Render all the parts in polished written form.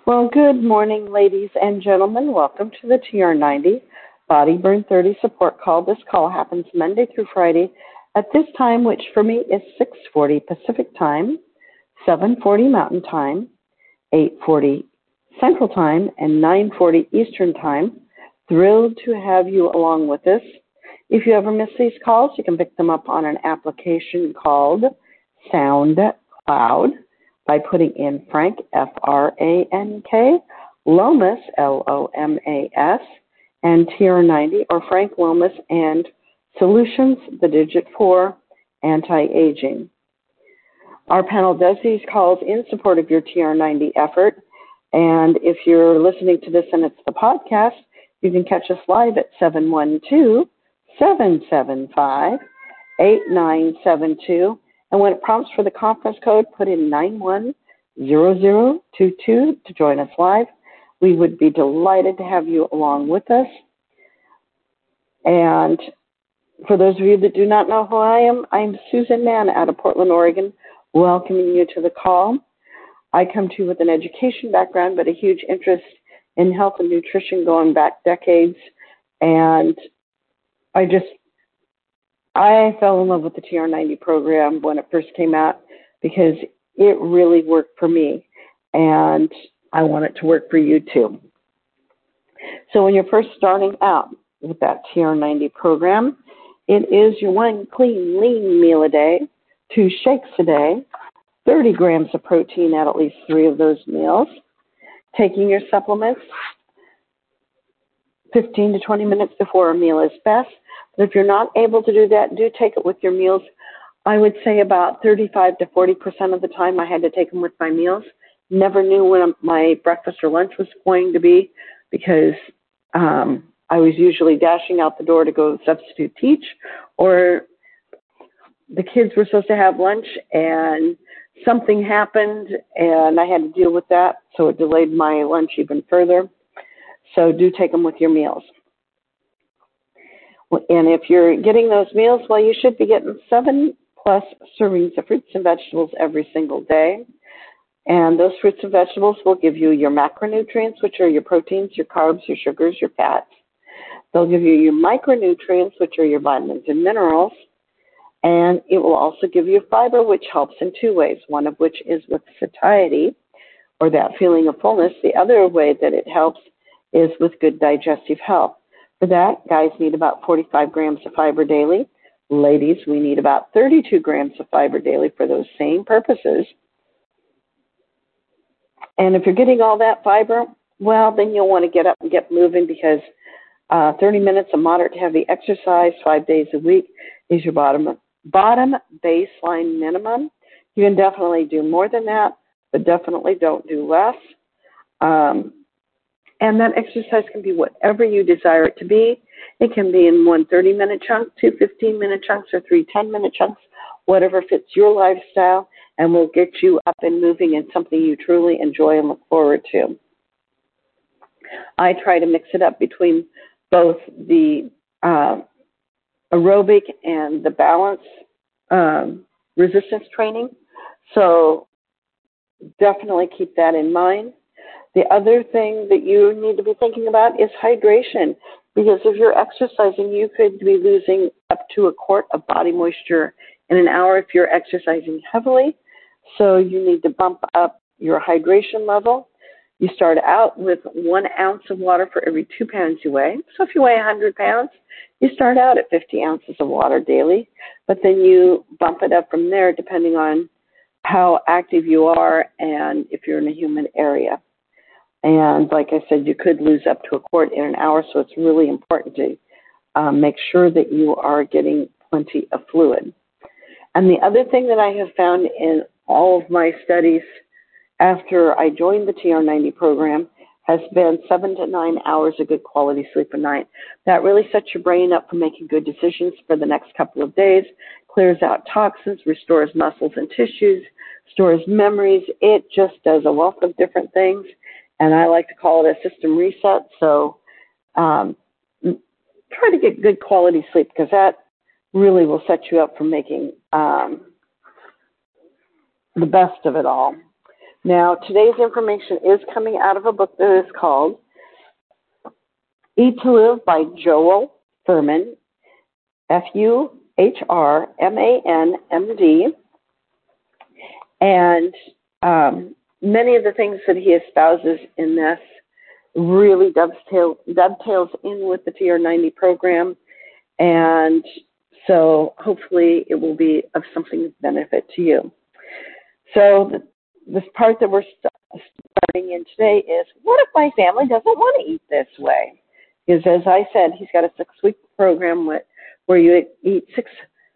Well, good morning, ladies and gentlemen. Welcome to the TR90 Body Burn 30 support call. This call happens Monday through Friday at this time, which for me is 6:40 Pacific Time, 7:40 Mountain Time, 8:40 Central Time, and 9:40 Eastern Time. Thrilled to have you along with us. If you ever miss these calls, you can pick them up on an application called SoundCloud by putting in Frank, F-R-A-N-K, Lomas, L-O-M-A-S, and TR90, or Frank Lomas and Solutions, the digit 4, anti-aging. Our panel does these calls in support of your TR90 effort, and if you're listening to this and it's the podcast, you can catch us live at 712-775-8972. And when it prompts for the conference code, put in 910022 to join us live. We would be delighted to have you along with us. And for those of you that do not know who I am Susan Mann out of Portland, Oregon, welcoming you to the call. I come to you with an education background, but a huge interest in health and nutrition going back decades. And I fell in love with the TR90 program when it first came out because it really worked for me, and I want it to work for you too. So when you're first starting out with that TR90 program, it is your 1 clean, lean meal a day, 2 shakes a day, 30 grams of protein at least 3 of those meals, taking your supplements 15 to 20 minutes before a meal is best. But if you're not able to do that, do take it with your meals. I would say about 35 to 40% of the time I had to take them with my meals. Never knew when my breakfast or lunch was going to be because I was usually dashing out the door to go substitute teach, or the kids were supposed to have lunch and something happened and I had to deal with that, so it delayed my lunch even further. So do take them with your meals. And if you're getting those meals, well, you should be getting 7+ servings of fruits and vegetables every single day. And those fruits and vegetables will give you your macronutrients, which are your proteins, your carbs, your sugars, your fats. They'll give you your micronutrients, which are your vitamins and minerals. And it will also give you fiber, which helps in 2 ways, one of which is with satiety, or that feeling of fullness. The other way that it helps is with good digestive health. For that, guys need about 45 grams of fiber daily. Ladies, we need about 32 grams of fiber daily for those same purposes. And if you're getting all that fiber, well, then you'll want to get up and get moving because 30 minutes of moderate to heavy exercise 5 days a week is your bottom baseline minimum. You can definitely do more than that, but definitely don't do less. And that exercise can be whatever you desire it to be. It can be in 1 30-minute chunk, 2 15-minute chunks, or 3 10-minute chunks, whatever fits your lifestyle, and will get you up and moving in something you truly enjoy and look forward to. I try to mix it up between both the aerobic and the balance resistance training. So definitely keep that in mind. The other thing that you need to be thinking about is hydration, because if you're exercising, you could be losing up to a quart of body moisture in an hour if you're exercising heavily. So you need to bump up your hydration level. You start out with 1 ounce of water for every 2 pounds you weigh. So if you weigh 100 pounds, you start out at 50 ounces of water daily, but then you bump it up from there depending on how active you are and if you're in a humid area. And like I said, you could lose up to a quart in an hour, so it's really important to make sure that you are getting plenty of fluid. And the other thing that I have found in all of my studies after I joined the TR90 program has been 7 to 9 hours of good quality sleep a night. That really sets your brain up for making good decisions for the next couple of days, clears out toxins, restores muscles and tissues, stores memories. It just does a wealth of different things. And I like to call it a system reset. So try to get good quality sleep because that really will set you up for making the best of it all. Now, today's information is coming out of a book that is called Eat to Live by Joel Fuhrman, Fuhrman, MD. And many of the things that he espouses in this really dovetails in with the TR90 program. And so hopefully it will be of something benefit to you. So this part that we're starting in today is, what if my family doesn't want to eat this way? Because as I said, he's got a 6-week program where you eat 6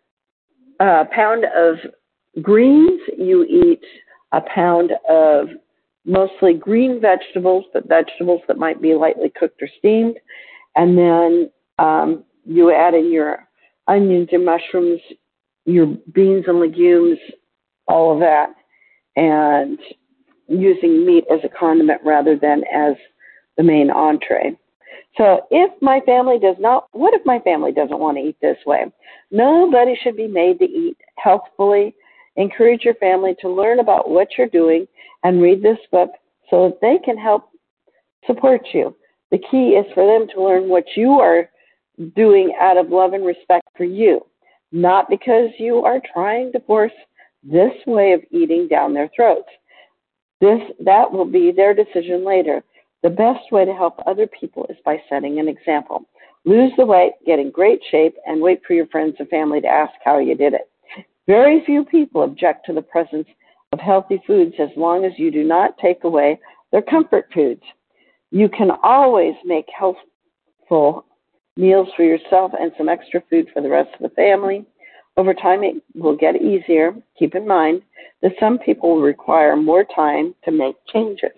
pound of greens, you eat a pound of mostly green vegetables, but vegetables that might be lightly cooked or steamed, and then you add in your onions and mushrooms, your beans and legumes, all of that, and using meat as a condiment rather than as the main entree. So what if my family doesn't want to eat this way? Nobody should be made to eat healthfully. Encourage your family to learn about what you're doing and read this book so that they can help support you. The key is for them to learn what you are doing out of love and respect for you, not because you are trying to force this way of eating down their throats. That will be their decision later. The best way to help other people is by setting an example. Lose the weight, get in great shape, and wait for your friends and family to ask how you did it. Very few people object to the presence of healthy foods as long as you do not take away their comfort foods. You can always make healthful meals for yourself and some extra food for the rest of the family. Over time, it will get easier. Keep in mind that some people will require more time to make changes.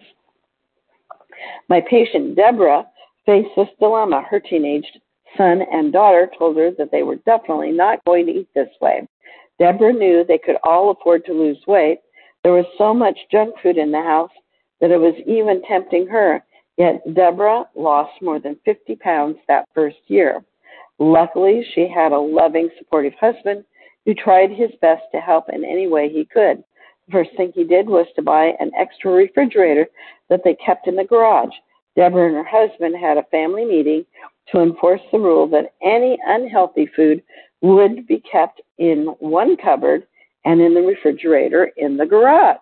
My patient, Deborah, faced this dilemma. Her teenage son and daughter told her that they were definitely not going to eat this way. Deborah knew they could all afford to lose weight. There was so much junk food in the house that it was even tempting her. Yet Deborah lost more than 50 pounds that first year. Luckily, she had a loving, supportive husband who tried his best to help in any way he could. The first thing he did was to buy an extra refrigerator that they kept in the garage. Deborah and her husband had a family meeting to enforce the rule that any unhealthy food would be kept in one cupboard and in the refrigerator in the garage.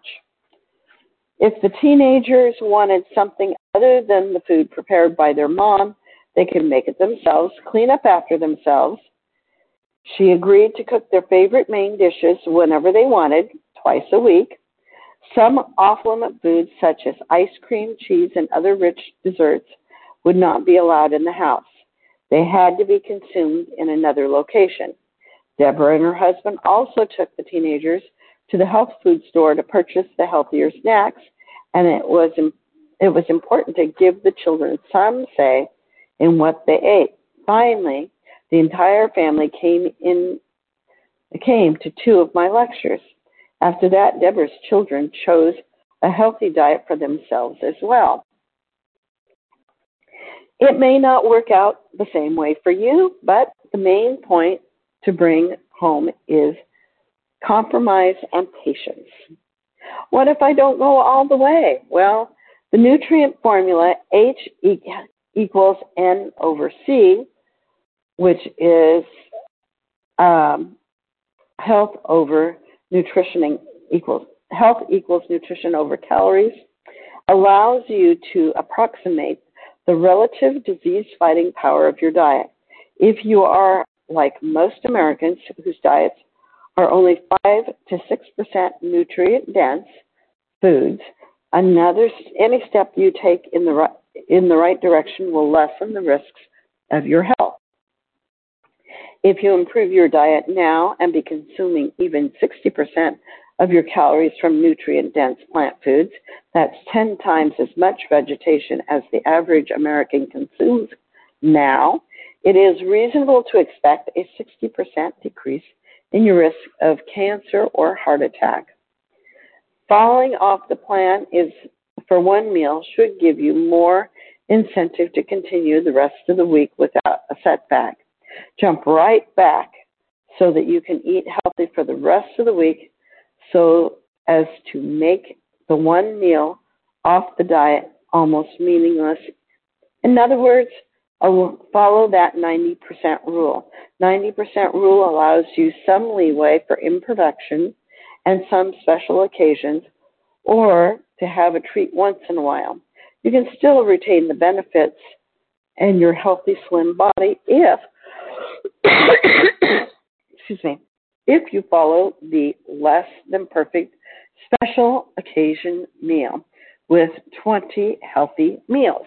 If the teenagers wanted something other than the food prepared by their mom, they could make it themselves, clean up after themselves. She agreed to cook their favorite main dishes whenever they wanted, twice a week. Some off-limit foods, such as ice cream, cheese, and other rich desserts, would not be allowed in the house. They had to be consumed in another location. Deborah and her husband also took the teenagers to the health food store to purchase the healthier snacks, and it was important to give the children some say in what they ate. Finally, the entire family came to 2 of my lectures. After that, Deborah's children chose a healthy diet for themselves as well. It may not work out the same way for you, but the main point to bring home is compromise and patience. What if I don't go all the way? Well, the nutrient formula H equals N over C, which is health equals nutrition over calories, allows you to approximate the relative disease-fighting power of your diet. If you are like most Americans whose diets are only 5 to 6% nutrient-dense foods, any step you take in the right direction will lessen the risks of your health. If you improve your diet now and be consuming even 60% of your calories from nutrient-dense plant foods, that's 10 times as much vegetation as the average American consumes now, it is reasonable to expect a 60% decrease in your risk of cancer or heart attack. Falling off the plan for one meal should give you more incentive to continue the rest of the week without a setback. Jump right back so that you can eat healthy for the rest of the week so as to make the one meal off the diet almost meaningless. In other words, follow that 90% rule. 90% rule allows you some leeway for imperfection and some special occasions, or to have a treat once in a while. You can still retain the benefits and your healthy, slim body if, excuse me, if you follow the less than perfect special occasion meal with 20 healthy meals.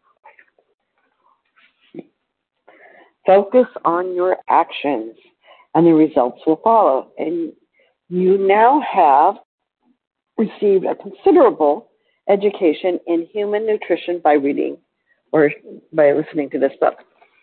Focus on your actions, and the results will follow. And you now have received a considerable education in human nutrition by reading or by listening to this book.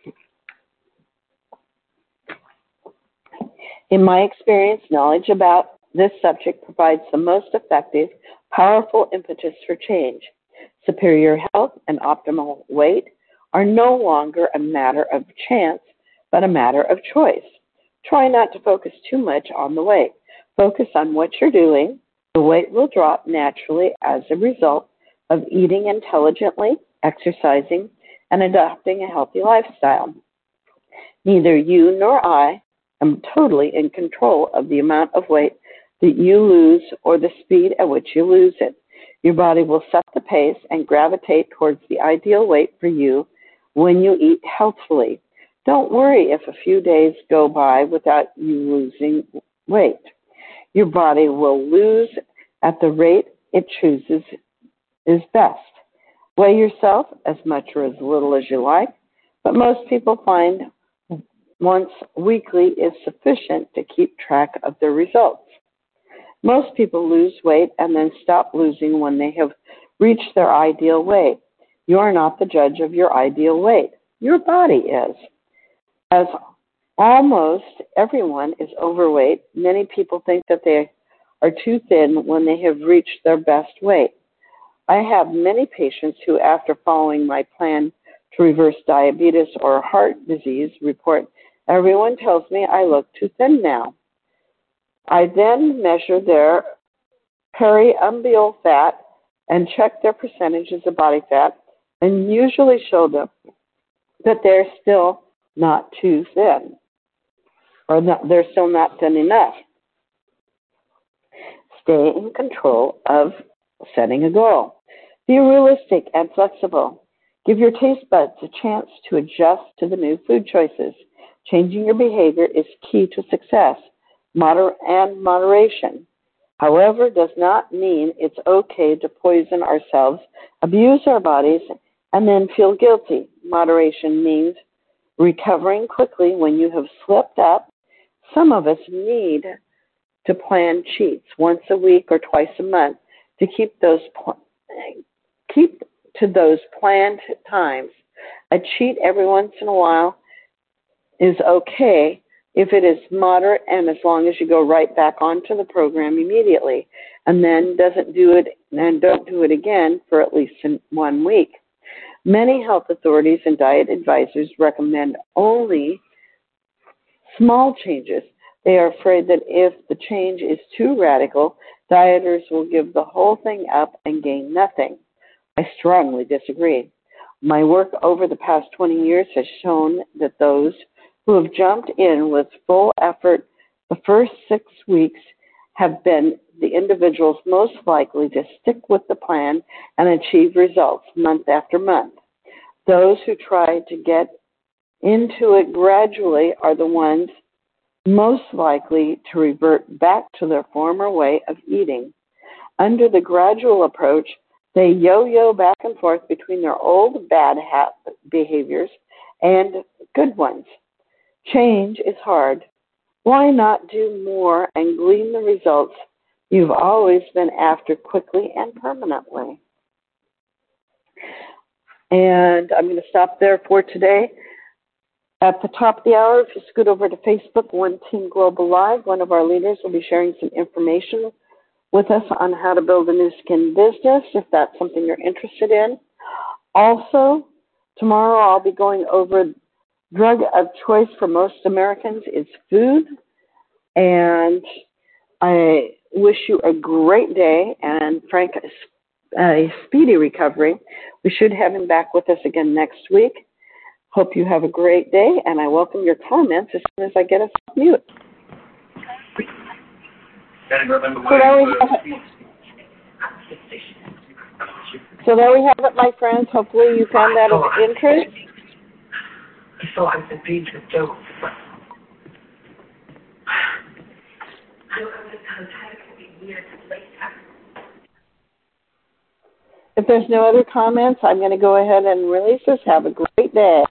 In my experience, knowledge about this subject provides the most effective, powerful impetus for change. Superior health and optimal weight are no longer a matter of chance, but a matter of choice. Try not to focus too much on the weight. Focus on what you're doing. The weight will drop naturally as a result of eating intelligently, exercising, and adopting a healthy lifestyle. Neither you nor I am totally in control of the amount of weight that you lose or the speed at which you lose it. Your body will set the pace and gravitate towards the ideal weight for you when you eat healthfully. Don't worry if a few days go by without you losing weight. Your body will lose at the rate it chooses is best. Weigh yourself as much or as little as you like, but most people find once weekly is sufficient to keep track of their results. Most people lose weight and then stop losing when they have reached their ideal weight. You are not the judge of your ideal weight. Your body is. As almost everyone is overweight, many people think that they are too thin when they have reached their best weight. I have many patients who, after following my plan to reverse diabetes or heart disease, report, "Everyone tells me I look too thin now." I then measure their periumbilical fat and check their percentages of body fat and usually show them that they're still not too thin, or they're still not thin enough. Stay in control of setting a goal. Be realistic and flexible. Give your taste buds a chance to adjust to the new food choices. Changing your behavior is key to success. Moderation, however, does not mean it's okay to poison ourselves, abuse our bodies, and then feel guilty. Moderation means recovering quickly when you have slipped up. Some of us need to plan cheats once a week or twice a month to keep to those planned times. A cheat every once in a while is okay if it is moderate and as long as you go right back onto the program immediately, and then don't do it again for at least 1 week. Many health authorities and diet advisors recommend only small changes. They are afraid that if the change is too radical, dieters will give the whole thing up and gain nothing. I strongly disagree. My work over the past 20 years has shown that those who have jumped in with full effort the first 6 weeks have been the individuals most likely to stick with the plan and achieve results month after month. Those who try to get into it gradually are the ones most likely to revert back to their former way of eating. Under the gradual approach, they yo-yo back and forth between their old bad behaviors and good ones. Change is hard. Why not do more and glean the results you've always been after quickly and permanently? And I'm going to stop there for today. At the top of the hour, if you scoot over to Facebook, One Team Global Live, one of our leaders will be sharing some information with us on how to build a new skin business, if that's something you're interested in. Also, tomorrow I'll be going over drug of choice for most Americans is food, and I wish you a great day, and Frank, a speedy recovery. We should have him back with us again next week. Hope you have a great day, and I welcome your comments as soon as I get us off mute. So there we have it, my friends. Hopefully you found that of interest. If there's no other comments, I'm going to go ahead and release this. Have a great day.